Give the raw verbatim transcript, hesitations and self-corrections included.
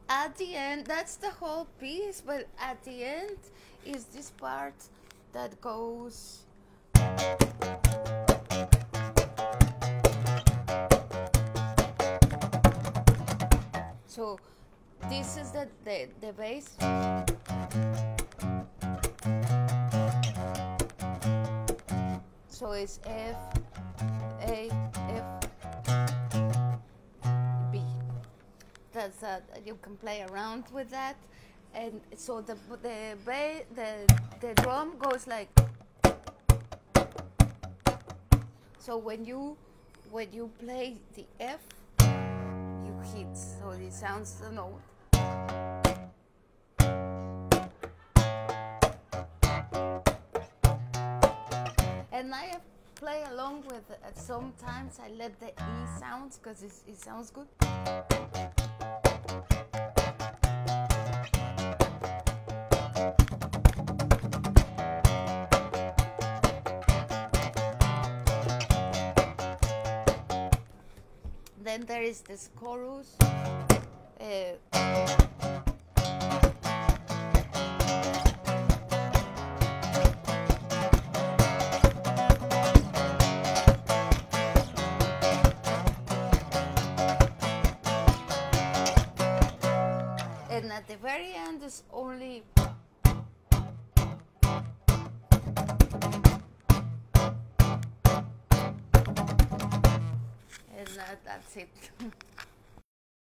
at the end, that's the whole piece, but at the end is this part that goes. So this is the, the, the bass. So it's F, A, F, B. That's uh, you can play around with that, and so the the ba- the the drum goes like. So when you when you play the F, you hit, so it sounds the note. And I play along with it. Sometimes I let the E sounds because it, it sounds good. Then there is this chorus. Uh, and at the very end is only. And that, that's it.